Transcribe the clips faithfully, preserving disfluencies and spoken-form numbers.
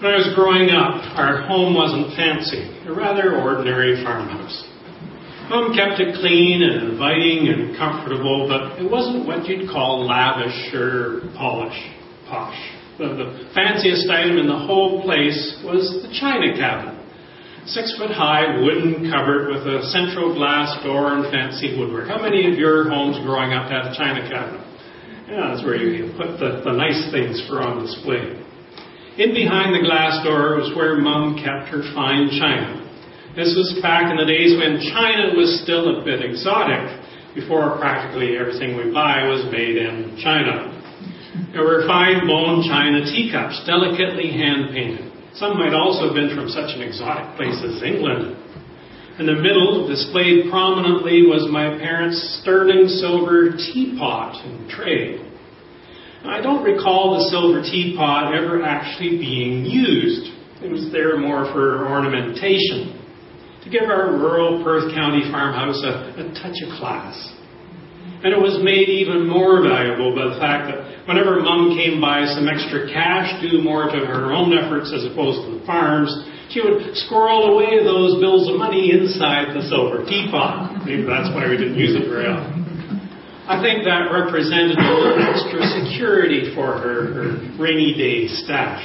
When I was growing up, our home wasn't fancy, a rather ordinary farmhouse. Mom kept it clean and inviting and comfortable, but it wasn't what you'd call lavish or polish, posh. The, the fanciest item in the whole place was the china cabinet. Six-foot-high wooden cupboard with a central glass door and fancy woodwork. How many of your homes growing up had a china cabinet? Yeah, that's where you put the, the nice things for on display. In behind the glass door was where Mom kept her fine china. This was back in the days when china was still a bit exotic, before practically everything we buy was made in China. There were fine bone china teacups, delicately hand-painted. Some might also have been from such an exotic place as England. In the middle, displayed prominently, was my parents' sterling silver teapot and tray. I don't recall the silver teapot ever actually being used. It was there more for ornamentation, to give our rural Perth County farmhouse a, a touch of class. And it was made even more valuable by the fact that whenever Mom came by some extra cash due more to her own efforts as opposed to the farm's, she would squirrel away those bills of money inside the silver teapot. Maybe that's why we didn't use it very often. I think that represented a little extra security for her, her rainy day stash.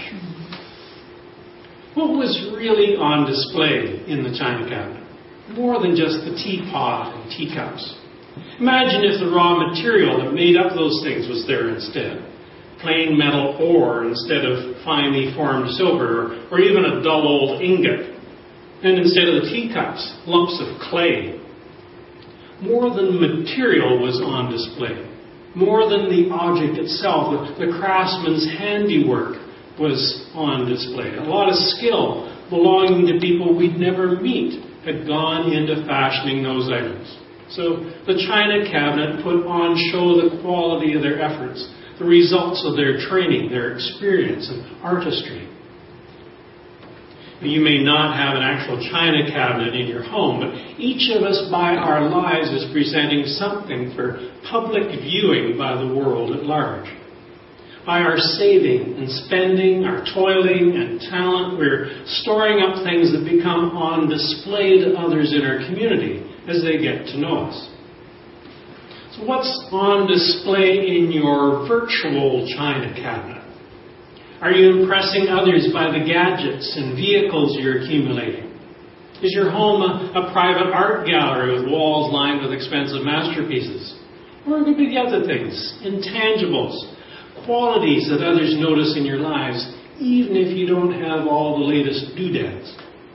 What was really on display in the china cabinet? More than just the teapot and teacups. Imagine if the raw material that made up those things was there instead. Plain metal ore instead of finely formed silver, or even a dull old ingot. And instead of the teacups, lumps of clay. More than material was on display. More than the object itself, the, the craftsman's handiwork was on display. A lot of skill belonging to people we'd never meet had gone into fashioning those items. So the china cabinet put on show the quality of their efforts, the results of their training, their experience and artistry. You may not have an actual china cabinet in your home, but each of us by our lives is presenting something for public viewing by the world at large. By our saving and spending, our toiling and talent, we're storing up things that become on display to others in our community as they get to know us. So what's on display in your virtual china cabinet? Are you impressing others by the gadgets and vehicles you're accumulating? Is your home a, a private art gallery with walls lined with expensive masterpieces? Or it could be the other things, intangibles, qualities that others notice in your lives, even if you don't have all the latest doodads.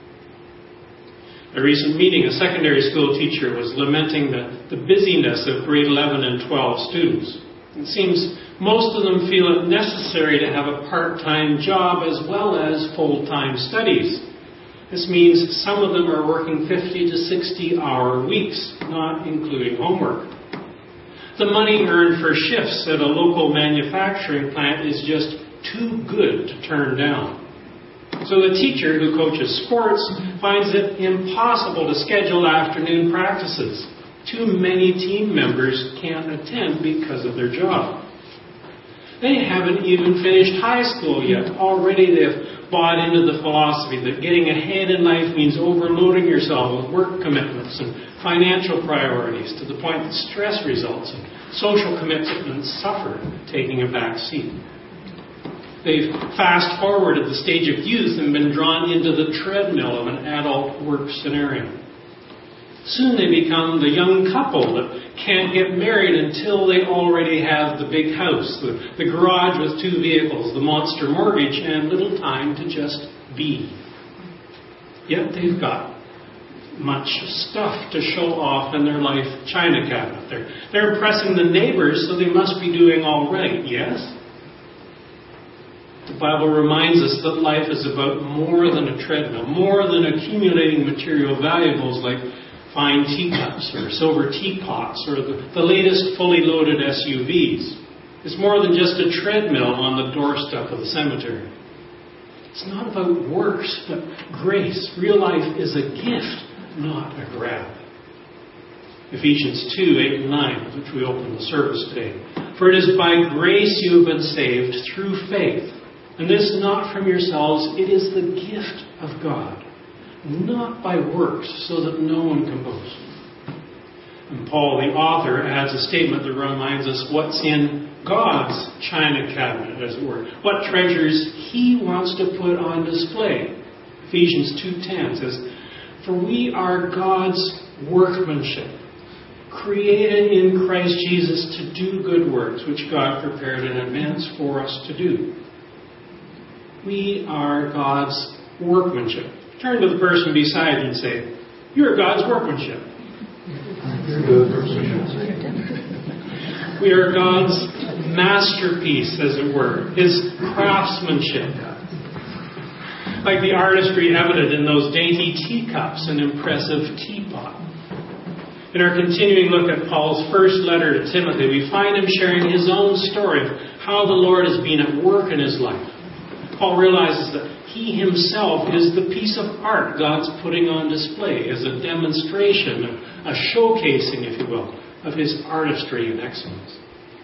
At a recent meeting, a secondary school teacher was lamenting the, the busyness of grade eleven and twelve students. It seems most of them feel it necessary to have a part-time job as well as full-time studies. This means some of them are working fifty to sixty hour weeks, not including homework. The money earned for shifts at a local manufacturing plant is just too good to turn down. So the teacher who coaches sports finds it impossible to schedule afternoon practices. Too many team members can't attend because of their job. They haven't even finished high school yet. Already they've bought into the philosophy that getting ahead in life means overloading yourself with work commitments and financial priorities to the point that stress results and social commitments suffer taking a back seat. They've fast-forwarded the stage of youth and been drawn into the treadmill of an adult work scenario. Soon they become the young couple that can't get married until they already have the big house, the, the garage with two vehicles, the monster mortgage, and little time to just be. Yet they've got much stuff to show off in their life china cabinet. They're, they're impressing the neighbors, so they must be doing all right, yes? The Bible reminds us that life is about more than a treadmill, more than accumulating material valuables like fine teacups or silver teapots or the, the latest fully loaded S U Vs. It's more than just a treadmill on the doorstep of the cemetery. It's not about works, but grace. Real life is a gift, not a grab. Ephesians two, eight and nine, which we opened the service today. For it is by grace you have been saved through faith. And this not from yourselves, it is the gift of God, not by works, so that no one can boast. And Paul, the author, adds a statement that reminds us what's in God's china cabinet, as it were. What treasures He wants to put on display. Ephesians two ten says, "For we are God's workmanship, created in Christ Jesus to do good works, which God prepared in advance for us to do." We are God's workmanship. Turn to the person beside you and say, "You're God's workmanship." We are God's masterpiece, as it were, His craftsmanship. Like the artistry evident in those dainty teacups and impressive teapot. In our continuing look at Paul's first letter to Timothy, we find him sharing his own story of how the Lord has been at work in his life. Paul realizes that he himself is the piece of art God's putting on display as a demonstration, a showcasing, if you will, of His artistry and excellence.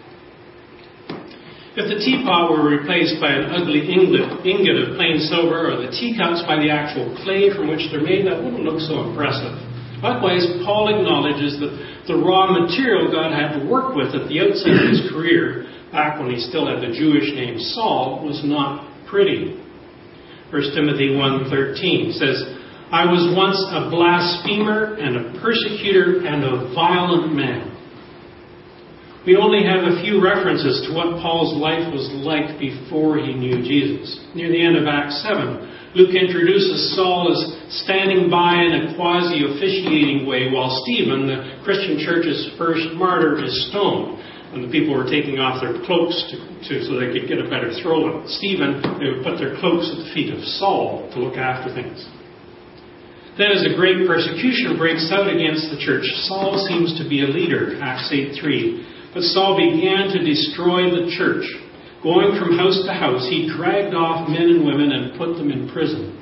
If the teapot were replaced by an ugly ingot, ingot of plain silver, or the teacups by the actual clay from which they're made, that wouldn't look so impressive. Likewise, Paul acknowledges that the raw material God had to work with at the outset of his career, back when he still had the Jewish name Saul, was not pretty. First Timothy one thirteen says, "I was once a blasphemer and a persecutor and a violent man." We only have a few references to what Paul's life was like before he knew Jesus. Near the end of Acts seven, Luke introduces Saul as standing by in a quasi-officiating way while Stephen, the Christian church's first martyr, is stoned. When the people were taking off their cloaks to, to, so they could get a better throw at Stephen, they would put their cloaks at the feet of Saul to look after things. Then as a great persecution breaks out against the church, Saul seems to be a leader, Acts eight three. But Saul began to destroy the church. Going from house to house, he dragged off men and women and put them in prison.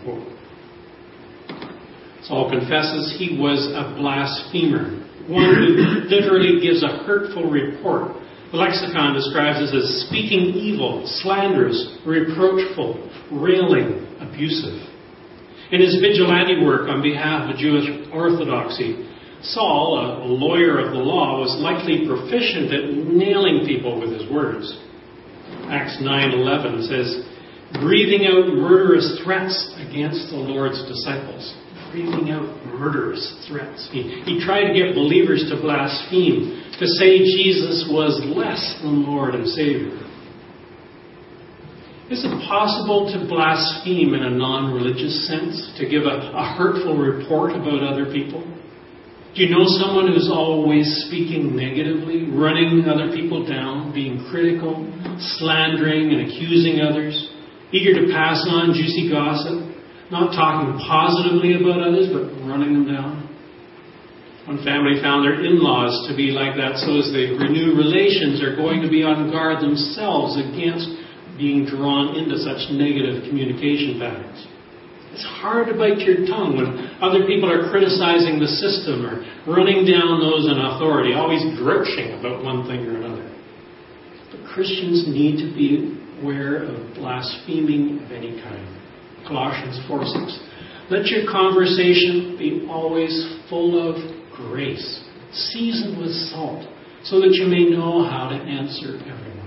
Saul confesses he was a blasphemer, one who literally gives a hurtful report. The lexicon describes us as speaking evil, slanderous, reproachful, railing, abusive. In his vigilante work on behalf of Jewish orthodoxy, Saul, a lawyer of the law, was likely proficient at nailing people with his words. Acts nine eleven says, breathing out murderous threats against the Lord's disciples. Breathing out murderous threats. He, he tried to get believers to blaspheme, to say Jesus was less than Lord and Savior. Is it possible to blaspheme in a non-religious sense? To give a, a hurtful report about other people? Do you know someone who's always speaking negatively, running other people down, being critical, slandering and accusing others, eager to pass on juicy gossip? Not talking positively about others, but running them down. One family found their in-laws to be like that, so as they renew relations, are going to be on guard themselves against being drawn into such negative communication patterns. It's hard to bite your tongue when other people are criticizing the system or running down those in authority, always grouching about one thing or another. But Christians need to be aware of blaspheming of any kind. Colossians four six. Let your conversation be always full of grace, seasoned with salt, so that you may know how to answer everyone.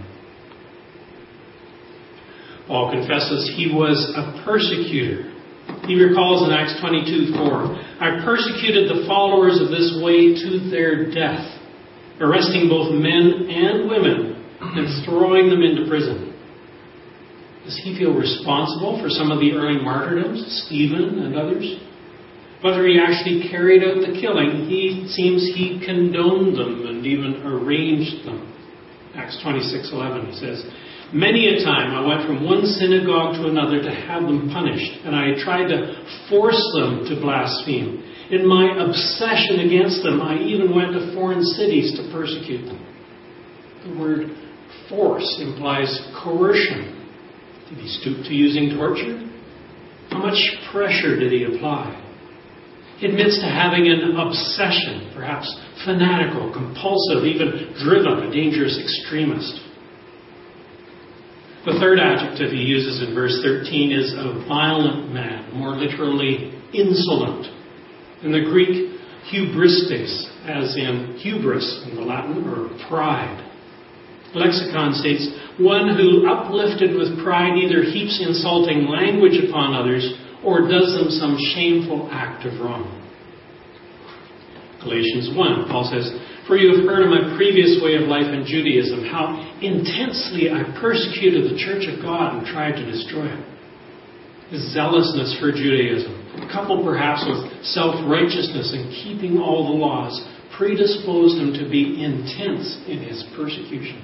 Paul confesses he was a persecutor. He recalls in Acts twenty-two four, I persecuted the followers of this way to their death, arresting both men and women and throwing them into prison. Does he feel responsible for some of the early martyrdoms, Stephen and others? Whether he actually carried out the killing, he seems he condoned them and even arranged them. Acts twenty-six eleven, he says, many a time I went from one synagogue to another to have them punished, and I tried to force them to blaspheme. In my obsession against them, I even went to foreign cities to persecute them. The word force implies coercion. Did he stoop to using torture? How much pressure did he apply? He admits to having an obsession, perhaps fanatical, compulsive, even driven, a dangerous extremist. The third adjective he uses in verse thirteen is a violent man, more literally insolent. In the Greek, hubristes, as in hubris in the Latin, or pride. Lexicon states, one who, uplifted with pride, either heaps insulting language upon others or does them some shameful act of wrong. Galatians one, Paul says, for you have heard of my previous way of life in Judaism, how intensely I persecuted the church of God and tried to destroy it. His zealousness for Judaism, coupled perhaps with self-righteousness and keeping all the laws, predisposed him to be intense in his persecution.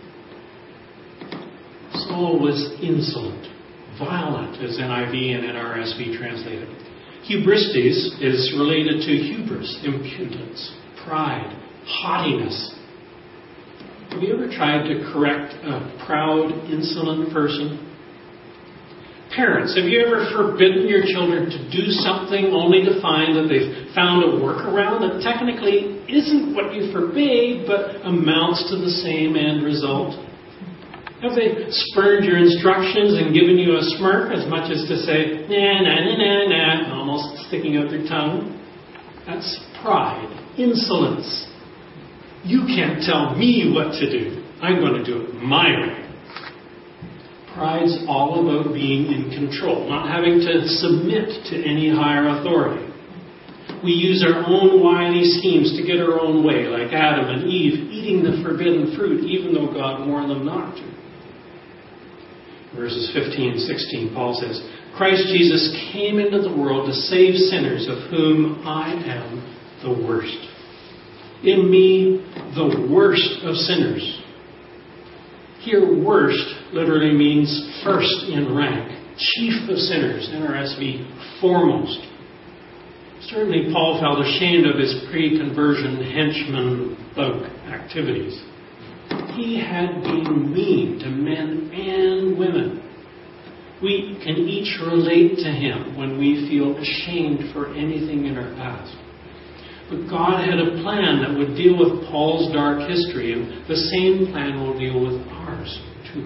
Saul was insolent, violent, as N I V and N R S V translated. Hubristes is related to hubris, impudence, pride, haughtiness. Have you ever tried to correct a proud, insolent person? Parents, have you ever forbidden your children to do something only to find that they've found a workaround that technically isn't what you forbade, but amounts to the same end result? Have they spurned your instructions and given you a smirk as much as to say, nah, nah, nah, nah, nah, almost sticking out their tongue? That's pride, insolence. You can't tell me what to do. I'm going to do it my way. Pride's all about being in control, not having to submit to any higher authority. We use our own wily schemes to get our own way, like Adam and Eve eating the forbidden fruit, even though God warned them not to. Verses fifteen and sixteen, Paul says, Christ Jesus came into the world to save sinners, of whom I am the worst. In me, the worst of sinners. Here, worst literally means first in rank, chief of sinners, N R S V, foremost. Certainly, Paul felt ashamed of his pre-conversion henchman thug activities. He had been mean to men and women. We can each relate to him when we feel ashamed for anything in our past. But God had a plan that would deal with Paul's dark history, and the same plan will deal with ours too.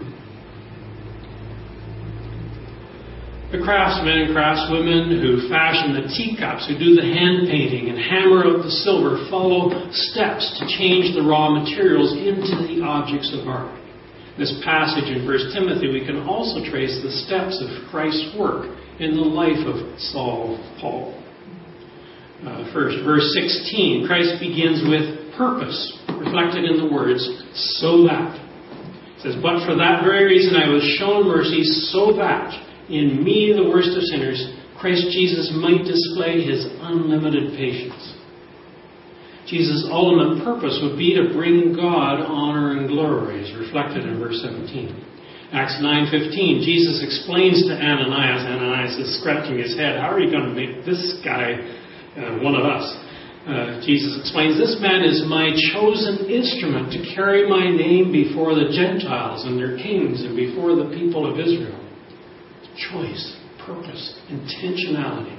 The craftsmen and craftswomen who fashion the teacups, who do the hand painting and hammer out the silver, follow steps to change the raw materials into the objects of art. This passage in First Timothy, we can also trace the steps of Christ's work in the life of Saul Paul. Uh, first, verse sixteen, Christ begins with purpose, reflected in the words, so that. It says, but for that very reason I was shown mercy, so that in me, the worst of sinners, Christ Jesus might display his unlimited patience. Jesus' ultimate purpose would be to bring God honor and glory, as reflected in verse seventeen. Acts nine fifteen, Jesus explains to Ananias, Ananias is scratching his head, how are you going to make this guy uh, one of us? Uh, Jesus explains, this man is my chosen instrument to carry my name before the Gentiles and their kings and before the people of Israel. Choice, purpose, intentionality.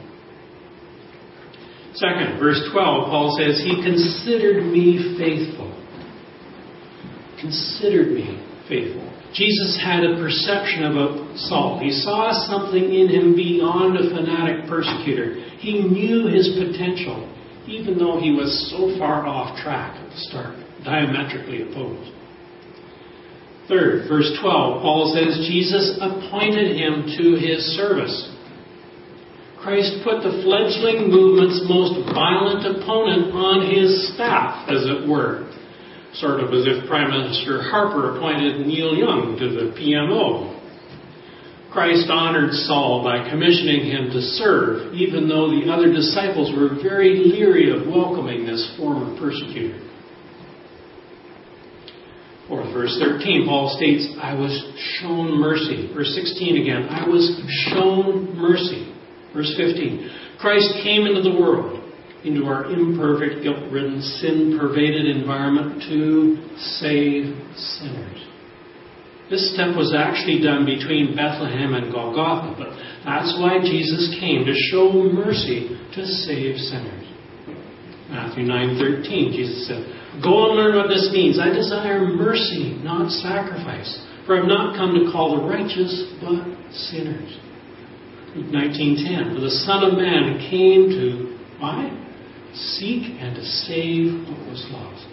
Second, verse twelve, Paul says, he considered me faithful. Considered me faithful. Jesus had a perception about Saul. He saw something in him beyond a fanatic persecutor. He knew his potential, even though he was so far off track at the start, diametrically opposed. Third, verse twelve, Paul says, Jesus appointed him to his service. Christ put the fledgling movement's most violent opponent on his staff, as it were. Sort of as if Prime Minister Harper appointed Neil Young to the P M O. Christ honored Saul by commissioning him to serve, even though the other disciples were very leery of welcoming this former persecutor. Fourth, verse thirteen, Paul states, I was shown mercy. Verse sixteen again, I was shown mercy. Verse fifteen, Christ came into the world, into our imperfect, guilt-ridden, sin-pervaded environment to save sinners. This step was actually done between Bethlehem and Golgotha, but that's why Jesus came, to show mercy to save sinners. Matthew nine thirteen, Jesus said, go and learn what this means. I desire mercy, not sacrifice. For I have not come to call the righteous, but sinners. Luke nineteen ten. For the Son of Man came to, why? Seek and to save what was lost.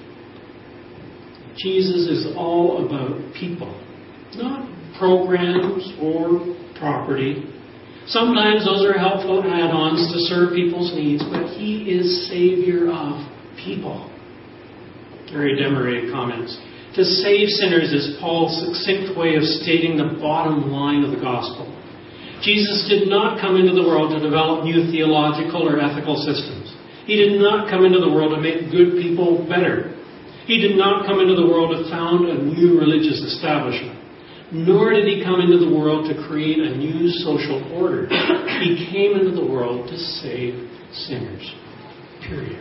Jesus is all about people, not programs or property. Sometimes those are helpful add-ons to serve people's needs, but He is Savior of people. Gary Demeray comments, to save sinners is Paul's succinct way of stating the bottom line of the gospel. Jesus did not come into the world to develop new theological or ethical systems. He did not come into the world to make good people better. He did not come into the world to found a new religious establishment. Nor did He come into the world to create a new social order. He came into the world to save sinners. Period.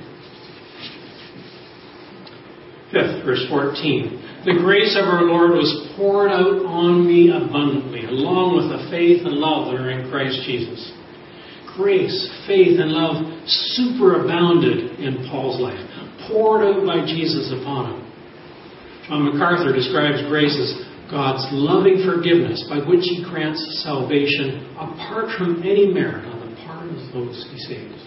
Fifth, verse fourteen. The grace of our Lord was poured out on me abundantly, along with the faith and love that are in Christ Jesus. Grace, faith, and love superabounded in Paul's life, poured out by Jesus upon him. John MacArthur describes grace as God's loving forgiveness by which He grants salvation apart from any merit on the part of those He saves.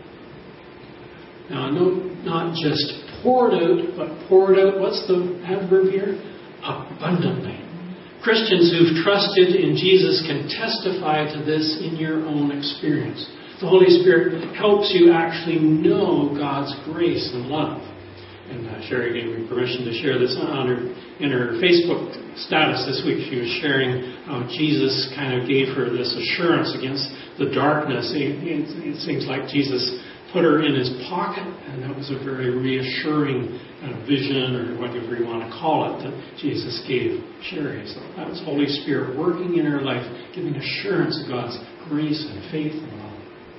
Now, no, not just poured out, but poured out, what's the adverb here? Abundantly. Christians who've trusted in Jesus can testify to this in your own experience. The Holy Spirit helps you actually know God's grace and love. And uh, Sherry gave me permission to share this on her, in her Facebook status this week. She was sharing how Jesus kind of gave her this assurance against the darkness. It, it, it seems like Jesus put her in His pocket, and that was a very reassuring uh, vision, or whatever you want to call it, that Jesus gave Sherry. So that was Holy Spirit working in her life, giving assurance of God's grace and faith and love.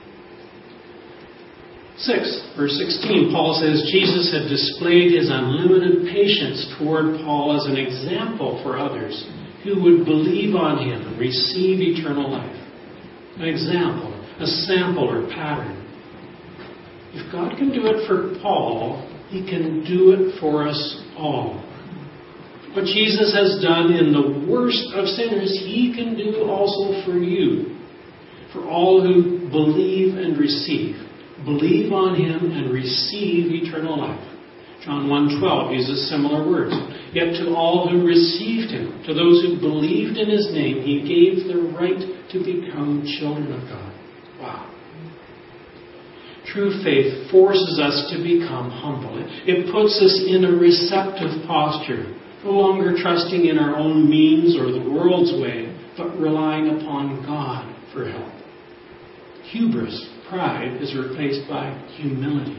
Six, verse sixteen, Paul says Jesus had displayed His unlimited patience toward Paul as an example for others who would believe on Him and receive eternal life. An example, a sample or pattern. If God can do it for Paul, He can do it for us all. What Jesus has done in the worst of sinners, He can do also for you. For all who believe and receive. Believe on Him and receive eternal life. John one twelve uses similar words. Yet to all who received Him, to those who believed in His name, He gave the right to become children of God. Wow. True faith forces us to become humble. It puts us in a receptive posture, no longer trusting in our own means or the world's way, but relying upon God for help. Hubris, pride, is replaced by humility.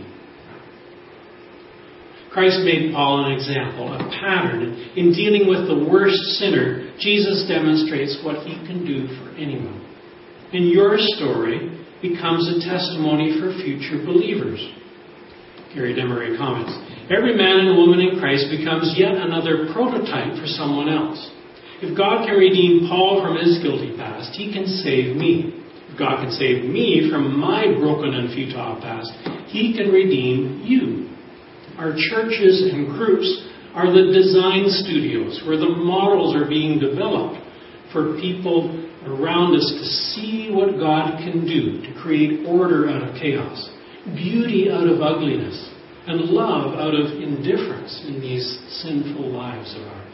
Christ made Paul an example, a pattern. In dealing with the worst sinner, Jesus demonstrates what He can do for anyone. And your story becomes a testimony for future believers. Gary Demeray comments, every man and woman in Christ becomes yet another prototype for someone else. If God can redeem Paul from his guilty past, He can save me. If God can save me from my broken and futile past, He can redeem you. Our churches and groups are the design studios where the models are being developed for people around us to see what God can do to create order out of chaos, beauty out of ugliness, and love out of indifference in these sinful lives of ours.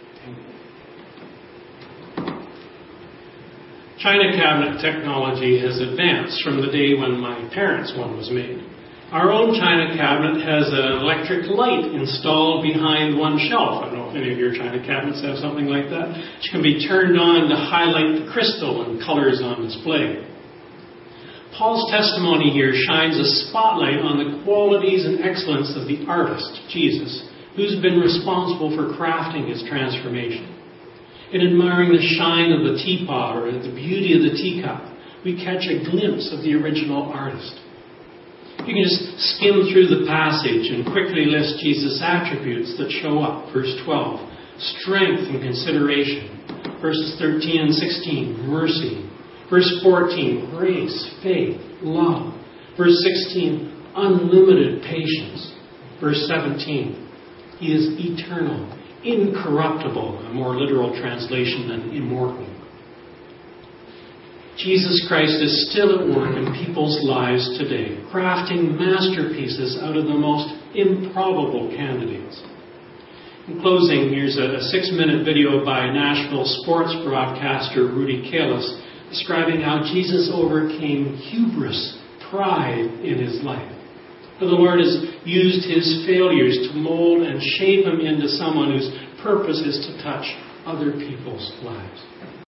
China cabinet technology has advanced from the day when my parents' one was made. Our own China cabinet has an electric light installed behind one shelf. I don't know if any of your China cabinets have something like that, which can be turned on to highlight the crystal and colors on display. Paul's testimony here shines a spotlight on the qualities and excellence of the artist, Jesus, who's been responsible for crafting His transformation. In admiring the shine of the teapot or the beauty of the teacup, we catch a glimpse of the original artist. You can just skim through the passage and quickly list Jesus' attributes that show up. Verse twelve, strength and consideration. Verses thirteen and sixteen, mercy. Verse fourteen, grace, faith, love. Verse sixteen, unlimited patience. Verse seventeen, He is eternal, incorruptible, a more literal translation than immortal. Jesus Christ is still at work in people's lives today, crafting masterpieces out of the most improbable candidates. In closing, here's a six-minute video by Nashville sports broadcaster Rudy Kalis describing how Jesus overcame hubris, pride in his life. For the Lord has used his failures to mold and shape him into someone whose purpose is to touch other people's lives.